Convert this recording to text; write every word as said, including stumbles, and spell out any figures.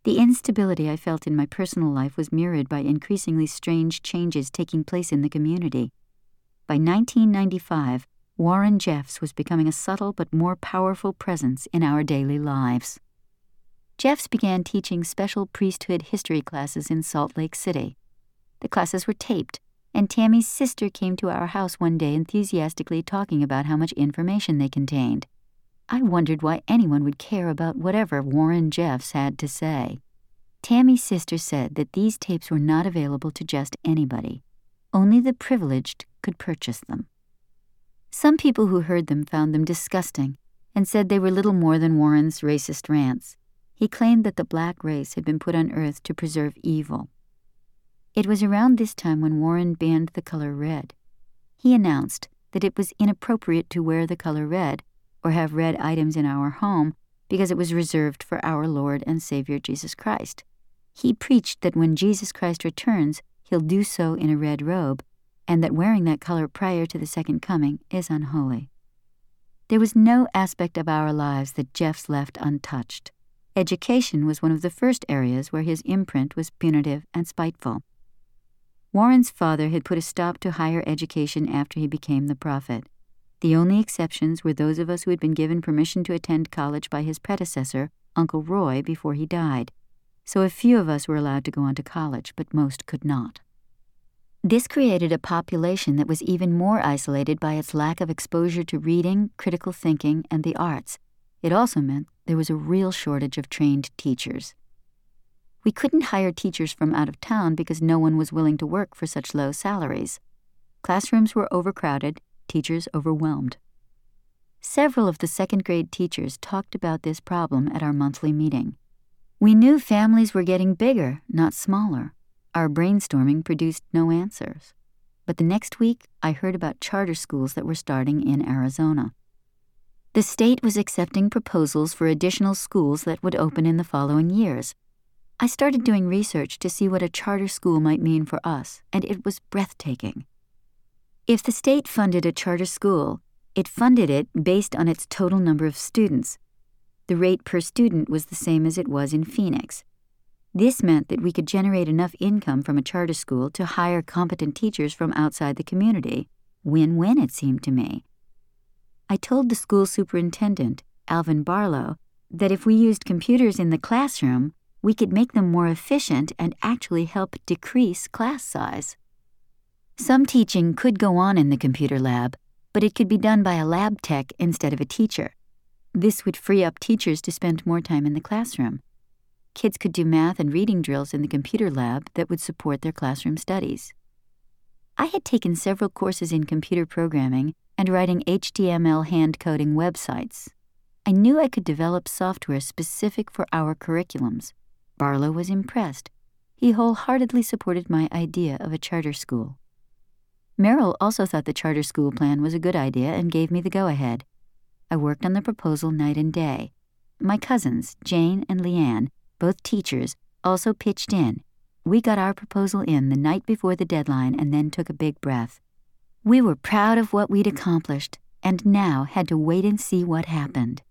The instability I felt in my personal life was mirrored by increasingly strange changes taking place in the community. By nineteen ninety-five, Warren Jeffs was becoming a subtle but more powerful presence in our daily lives. Jeffs began teaching special priesthood history classes in Salt Lake City. The classes were taped, and Tammy's sister came to our house one day enthusiastically talking about how much information they contained. I wondered why anyone would care about whatever Warren Jeffs had to say. Tammy's sister said that these tapes were not available to just anybody. Only the privileged could purchase them. Some people who heard them found them disgusting and said they were little more than Warren's racist rants. He claimed that the black race had been put on earth to preserve evil. It was around this time when Warren banned the color red. He announced that it was inappropriate to wear the color red or have red items in our home because it was reserved for our Lord and Savior Jesus Christ. He preached that when Jesus Christ returns, he'll do so in a red robe, and that wearing that color prior to the second coming is unholy. There was no aspect of our lives that Jeffs left untouched. Education was one of the first areas where his imprint was punitive and spiteful. Warren's father had put a stop to higher education after he became the prophet. The only exceptions were those of us who had been given permission to attend college by his predecessor, Uncle Roy, before he died. So a few of us were allowed to go on to college, but most could not. This created a population that was even more isolated by its lack of exposure to reading, critical thinking, and the arts. It also meant there was a real shortage of trained teachers. We couldn't hire teachers from out of town because no one was willing to work for such low salaries. Classrooms were overcrowded, teachers overwhelmed. Several of the second-grade teachers talked about this problem at our monthly meeting. We knew families were getting bigger, not smaller. Our brainstorming produced no answers. But the next week, I heard about charter schools that were starting in Arizona. The state was accepting proposals for additional schools that would open in the following years. I started doing research to see what a charter school might mean for us, and it was breathtaking. If the state funded a charter school, it funded it based on its total number of students. The rate per student was the same as it was in Phoenix. This meant that we could generate enough income from a charter school to hire competent teachers from outside the community. Win-win, it seemed to me. I told the school superintendent, Alvin Barlow, that if we used computers in the classroom, we could make them more efficient and actually help decrease class size. Some teaching could go on in the computer lab, but it could be done by a lab tech instead of a teacher. This would free up teachers to spend more time in the classroom. Kids could do math and reading drills in the computer lab that would support their classroom studies. I had taken several courses in computer programming and writing H T M L hand-coding websites. I knew I could develop software specific for our curriculums. Barlow was impressed. He wholeheartedly supported my idea of a charter school. Merrill also thought the charter school plan was a good idea and gave me the go-ahead. I worked on the proposal night and day. My cousins, Jane and Leanne, both teachers, also pitched in. We got our proposal in the night before the deadline and then took a big breath. We were proud of what we'd accomplished and now had to wait and see what happened.